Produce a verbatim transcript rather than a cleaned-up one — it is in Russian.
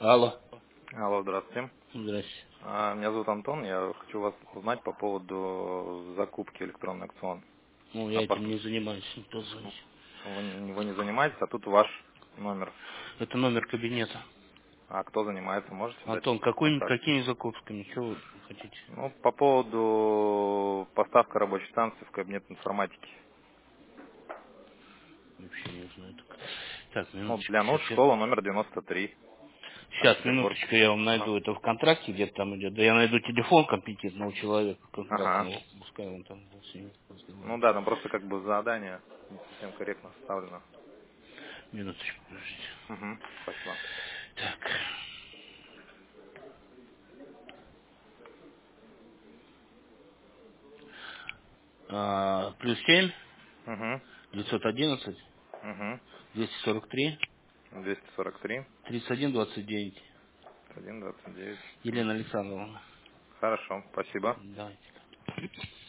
Алло. Алло, здравствуйте. Здрасте. А, Меня зовут Антон. Я хочу вас узнать по поводу закупки электронной акцион. Ну, я Аппар- этим не занимаюсь, никто звонит. Вы, не вы не занимаетесь, а тут ваш номер. Это номер кабинета. А кто занимается, можете дать Антон, какой, контакт? какими закупками? Что вы хотите? Ну, по поводу поставки рабочей станции в кабинет информатики. Вообще не знаю. Так, так Ну, минуточку, для сейчас НУШ я... школа номер девяносто три. Сейчас, Санкт-Петербург. минуточку, я вам Ага. найду. Это в контракте где-то там идет. Да я найду телефон компетентного человека Ага. контрактного. Пускай он там с ними Ну разговаривает. да, там просто как бы задание не совсем корректно составлено. Минуточку, подождите. Угу. Спасибо. Так. А, плюс семь, Угу. девятьсот одиннадцать, Угу. двести сорок три, двести сорок три. тридцать один двадцать девять. один двадцать девять. Елена Александровна. Хорошо, спасибо. Давайте.